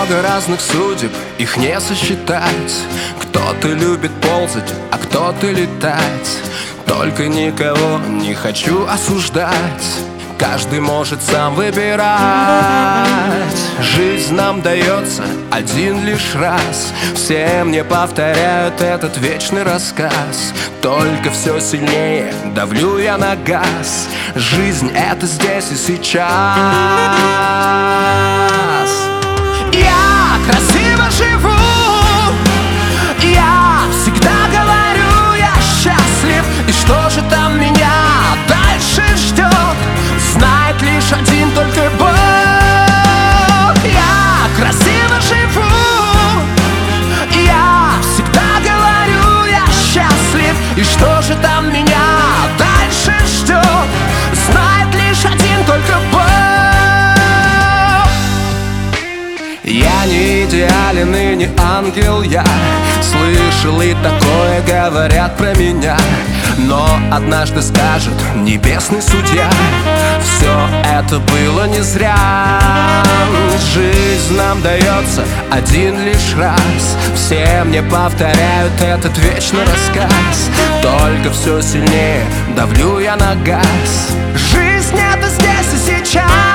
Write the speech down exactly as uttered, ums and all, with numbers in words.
много разных судеб, их не сосчитать. Кто-то любит ползать, а кто-то летать. Только никого не хочу осуждать. Каждый может сам выбирать. Жизнь нам дается один лишь раз. Все мне повторяют этот вечный рассказ. Только все сильнее давлю я на газ. Жизнь — это здесь и сейчас. Я красиво живу, я всегда говорю, я счастлив. И что же там меня дальше ждет, знает лишь один только Бог. Я красиво живу, я всегда говорю, я счастлив. И что же там меня дальше ждет, знает лишь один только Бог. Я не идеален и не ангел, я слышал и такое говорят про меня. Но однажды скажет небесный судья: все это было не зря. Жизнь нам дается один лишь раз. Все мне повторяют этот вечный рассказ. Только все сильнее давлю я на газ. Жизнь — это здесь и сейчас.